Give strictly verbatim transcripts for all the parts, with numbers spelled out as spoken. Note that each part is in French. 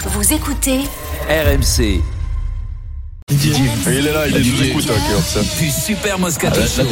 Vous écoutez R M C. Didier. Il est là, il est sous écoute. Du Super Moscato Show.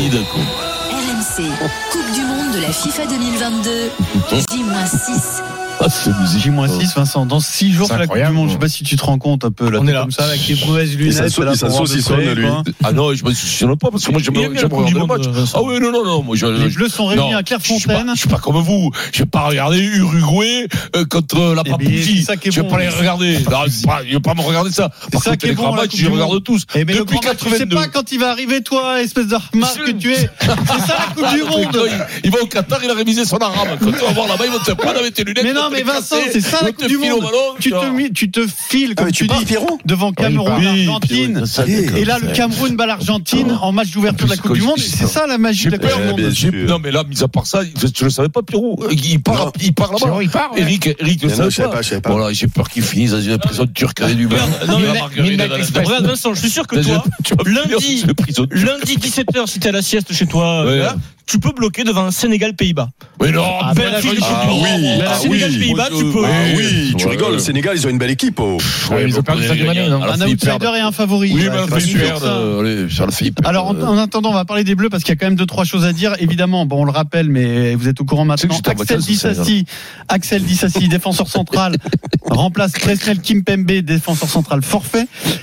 R M C, Coupe du Monde de la FIFA deux mille vingt-deux, J six. Ah, c'est J six, Vincent. Dans six jours, c'est la Coupe du Monde. Je sais pas si tu te rends compte un peu. Là, on est là. Comme ça, avec les mauvaises lunettes. Ça saucissonne, lui. Ah non, je me souviens pas, parce que moi, j'aime regarder le match. Ah oui, non, non, non. Moi, je, les Bleus sont réunis à Clairefontaine. Je suis pas comme vous. Je vais pas regarder Uruguay contre la Papousie. Je vais pas les regarder. Je vais pas me regarder ça. C'est ça qui est bon. Je les regarde tous. Depuis quatre-vingt-deux. Tu sais pas quand il va arriver, toi, espèce de remarque que tu es. C'est ça la Coupe du Monde. Il va au Qatar, il a révisé son arabe. Quand tu vas voir là-bas, il va te prendre avec tes lunettes. Mais non, mais Vincent, c'est ça la Coupe du Monde. Tu te, tu te files, comme ah, tu, tu dis, devant Cameroun, oui, Argentine. Et là, le Cameroun bat l'Argentine en match d'ouverture de la Coupe du Monde. C'est ça la magie de la Coupe du Monde. Non, mais là, mis à part ça, je le savais pas, Pierrot. Il part, il part là-bas. Il part. Eric, Eric, je ne savais pas, je savais pas. Voilà, j'ai peur qu'il finisse dans une prison turque avec du beurre. Non, mais regarde, Vincent, je suis sûr que toi, lundi, lundi dix-sept heures, si t'es à la sieste chez toi, tu peux bloquer devant un Sénégal-Pays-Bas. Mais non, ah, belle affiche du ah, oui, ah, Sénégal-Pays-Bas, tu peux. Ah oui, tu rigoles, le Sénégal, ils ont une belle équipe. Oh. Ouais, ils ont perdu Sadio Mané. Un outsider et un favori. Oui, mais un super. Allez, sur la Philippe. Alors, en attendant, on va parler des Bleus parce qu'il y a quand même deux, trois choses à dire. Évidemment, bon, on le rappelle, mais vous êtes au courant maintenant. Axel Dissassi, Axel Dissassi, défenseur central, remplace Presnel Kimpembe, défenseur central forfait.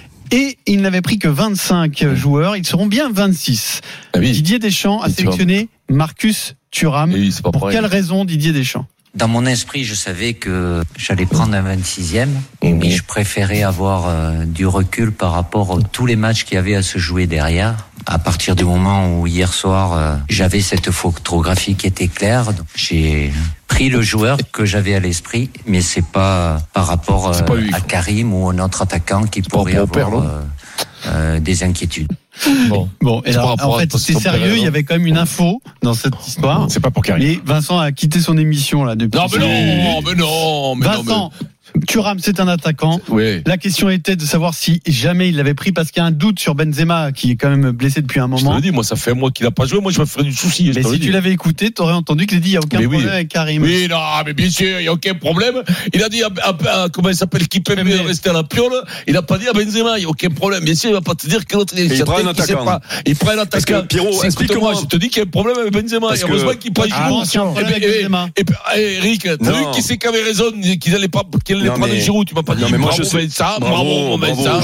Et il n'avait pris que vingt-cinq joueurs. Ils seront bien vingt-six. Ah oui. Didier Deschamps a sélectionné Marcus Thuram. Oui, pour pareil. Quelle raison, Didier Deschamps? Dans mon esprit, je savais que j'allais prendre un vingt-sixième, mmh. mais je préférais avoir euh, du recul par rapport à tous les matchs qu'il y avait à se jouer derrière. À partir du moment où hier soir, euh, j'avais cette photographie qui était claire, donc j'ai pris le joueur que j'avais à l'esprit, mais c'est pas par rapport euh, pas à Karim ou un autre attaquant qui pourrait avoir père, euh, euh, des inquiétudes. Bon, bon et alors, en fait, c'est sérieux. Il y avait quand même une info dans cette histoire. C'est pas pour Karim. Et Vincent a quitté son émission là depuis. Non, mais non, mais non, mais Vincent. Non, mais... Thuram, c'est un attaquant. Oui. La question était de savoir si jamais il l'avait pris parce qu'il y a un doute sur Benzema qui est quand même blessé depuis un moment. Je te le dis, moi ça fait un mois qu'il n'a pas joué, moi je me ferais du souci. Mais si tu l'avais écouté, tu aurais entendu qu'il a dit il n'y a aucun mais problème oui. avec Karim. Oui, non, mais bien sûr, il n'y a aucun problème. Il a dit à, à, à comment il s'appelle, qui peut rester à la piole. Il n'a pas dit à Benzema, il n'y a aucun problème. Bien sûr, il ne va pas te dire que l'autre il prend un attaquant. Pas. Il prend un attaquant. Pierrot, explique-moi. Je te dis qu'il y a un problème avec Benzema. Il y a besoin qu'il prenne Giroud. Et Eric, tu as vu qui c'est qui avait raison, qu'il n'allait pas prendre Giroud, tu m'as pas dit. Non, mais moi je sais ça, bravo, bravo, ça,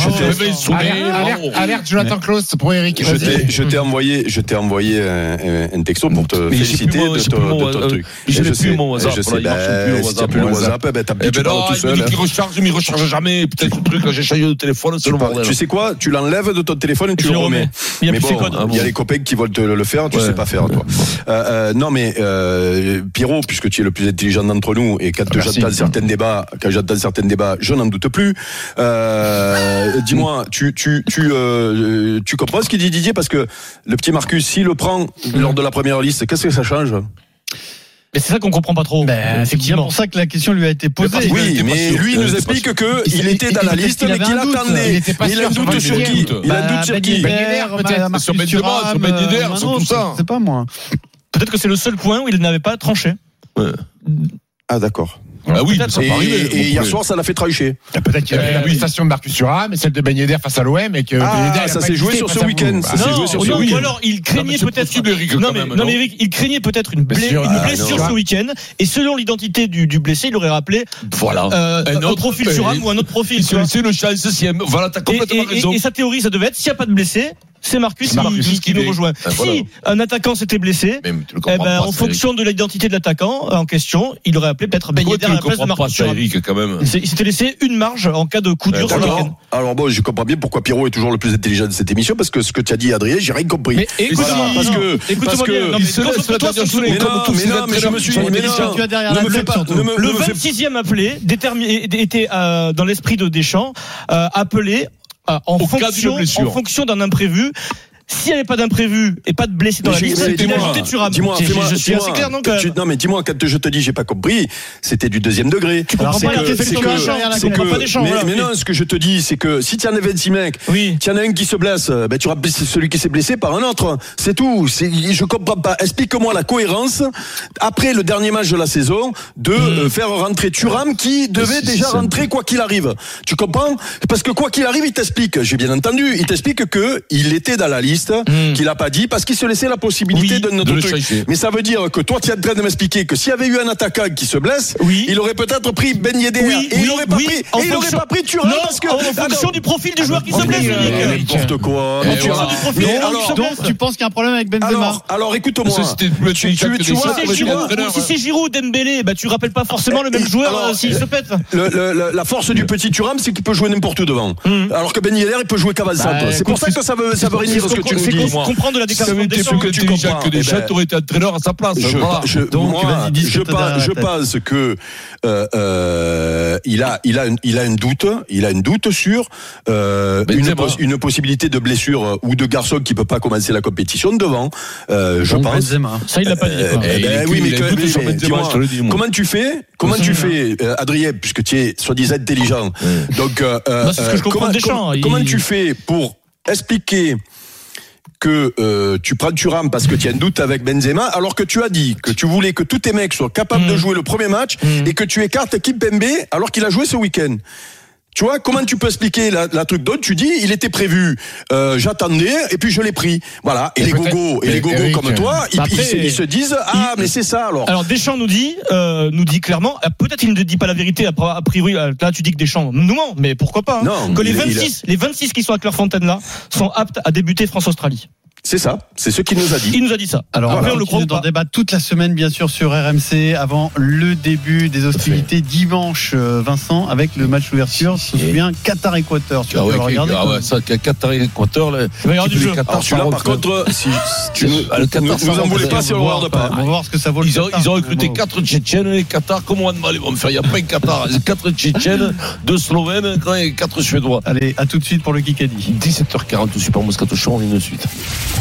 alerte Jonathan Klaus pour Eric. Je t'ai envoyé, je t'ai envoyé un texto pour te féliciter de ton truc. Je n'ai plus mon WhatsApp. Je sais, si tu n'as plus le WhatsApp, ben t'as plus tu parles tout seul. Il dit qu'il recharge, mais il recharge jamais. Peut-être ce truc, là, j'ai changé de téléphone, c'est le bordel. Tu sais quoi, tu l'enlèves de ton téléphone et tu le remets. Mais bon, il y a les copains qui veulent te le faire, tu sais pas faire, toi. Non, mais Pierrot, puisque tu es le plus intelligent d'entre nous, et quand j'entends certains débats, quand j'entends certains débats, je n'en doute plus. Euh, dis-moi, tu tu tu euh, tu comprends ce qu'il dit Didier, parce que le petit Marcus, s'il le prend lors de la première liste, qu'est-ce que ça change? Mais c'est ça qu'on comprend pas trop. Ben, c'est effectivement pour ça que la question lui a été posée. Oui, mais lui nous explique que il était dans la liste, mais qu'il attendait. Il a un doute sur qui? Il a un doute sur qui? Peut-être sur Ben Yedder, sur Ben Yedder, sur tout ça. C'est pas moi. Peut-être que c'est le seul point où il n'avait pas tranché. Ah d'accord. Ah oui, ça et, arriver, et hier soir, ça l'a fait trébucher. Peut-être qu'il y avait la prestation de Marcus Thuram et celle de Ben Yedder face à l'O M et que ah, Ben ça s'est joué sur ce week-end. Ça s'est joué sur ce week-end. Ou alors il craignait peut-être. Non mais non mais Eric, il craignait peut-être une blessure ce week-end et selon l'identité du du blessé, il aurait rappelé voilà un profil Thuram ou un autre profil. C'est le chance. Voilà, t'as complètement raison. Et sa théorie, ça devait être s'il n'y a pas de blessé. C'est Marcus, c'est Marcus qui, qui nous rejoint. Ah, voilà. Si un attaquant s'était blessé, eh ben, pas, en fonction de l'identité de l'attaquant en question, il aurait appelé peut-être Ben Yedder à la place de Marcus Thuram. Il s'était laissé une marge en cas de coup dur sur le week-end. Alors bon, je comprends bien pourquoi Pierrot est toujours le plus intelligent de cette émission, parce que ce que tu as dit, Adrien, j'ai rien compris. Mais écoute-moi, parce que écoute-moi bien. Non, mais il se laisse la tête sur les comme tous ces entraîneurs. Je me suis mais non, tu as derrière la tête surtout. Le vingt-sixième appelé était dans l'esprit de Deschamps, appelé en fonction d'un imprévu. s'il n'y avait pas d'imprévu et pas de blessé dans la liste, il a ajouté Thuram. Dis-moi, je suis assez clair, non, tu, non, mais dis-moi, quand je te dis j'ai pas compris, c'était du deuxième degré. Tu comprends pas que, c'est que, c'est que, des champs, mais, voilà, mais non, ce que je te dis, c'est que si tu en as vingt-six mecs, oui. tu en as un qui se blesse, ben, tu remplaces celui qui s'est blessé par un autre. C'est tout. C'est, je comprends pas. Explique-moi la cohérence, après le dernier match de la saison, de mmh. faire rentrer Thuram qui devait c'est déjà rentrer quoi qu'il arrive. Tu comprends? Parce que quoi qu'il arrive, il t'explique, j'ai bien entendu, il t'explique que il était dans la liste, mmh. qu'il a pas dit, parce qu'il se laissait la possibilité oui, de notre truc. Mais ça veut dire que toi, tu es en train de m'expliquer que s'il y avait eu un attaquant qui se blesse, oui. il aurait peut-être pris Ben Yedder oui, et oui, il aurait pas oui, pris, et il aurait pas pris Thuram non, parce que en fonction du profil du joueur qui se blesse. N'importe quoi. En fonction du profil. Donc tu penses qu'il y a un problème avec Benzema? Alors écoute-moi. Si c'est Giroud ou Dembélé, bah tu rappelles pas forcément le même joueur s'il se pète. La force du petit Thuram, c'est qu'il peut jouer n'importe où devant. Alors que Ben Yedder, il peut jouer qu'avant-centre. C'est pour ça que ça veut ça veut rien dire ce que tu nous dis. Comprendre la déclaration des que tu comprends que des chats auraient été entraîneur à sa place. Je, voilà. je, Donc, moi, je, pense, je pense que euh, euh, il a, il a, une, il a une doute, il a une doute sur euh, une, pos, une possibilité de blessure ou de garçon qui peut pas commencer la compétition devant. Euh, je Donc pense. Benzema. Ça il l'a pas dit. Euh, eh ben, oui, mais, que, mais, mais dis-moi, comment tu fais, comment tu fais, euh, Adrien, puisque tu es soi-disant intelligent. Mmh. Donc, euh, bah, c'est ce que je comprends comment, des champs. Comment, il... comment tu fais pour expliquer que euh, tu prends Thuram parce que tu as un doute avec Benzema, alors que tu as dit que tu voulais que tous tes mecs soient capables mmh. de jouer le premier match mmh. et que tu écartes Kimpembe alors qu'il a joué ce week-end. Tu vois, comment tu peux expliquer la, la truc d'autre? Tu dis, il était prévu, euh, j'attendais, et puis je l'ai pris. Voilà. Et, et les gogos, et les gogos Eric, comme toi, ils, après, ils, ils se disent, ah, il, mais c'est ça, alors. Alors, Deschamps nous dit, euh, nous dit clairement, peut-être qu'il ne dit pas la vérité, a priori, là, tu dis que Deschamps nous ment, mais pourquoi pas, hein, non, que les vingt-six, a... les vingt-six qui sont à Clairefontaine là, sont aptes à débuter France-Australie. C'est ça, c'est ce qu'il nous a dit. Il nous a dit ça. Alors, après, on le croit. On débat toute la semaine, bien sûr, sur R M C, avant le début des hostilités dimanche, Vincent, avec le match d'ouverture. Je me souviens, Qatar-Équateur. Tu ah ouais, vas regarder. Ah ouais, ça, Qatar-Équateur, là. Il va y avoir du jeu. Alors, celui-là, par contre, si tu nous en voulais pas si on le regarde pas. On va voir ce que ça vaut. Ils ont recruté quatre Tchétchènes, les Qatar, comment on va me faire? Il n'y a pas un Qatar. quatre Tchétchènes, deux Slovènes, et quatre Suédois. Allez, à tout de suite pour le Kikadi. dix-sept heures quarante, Super Moscato Show, on est de suite.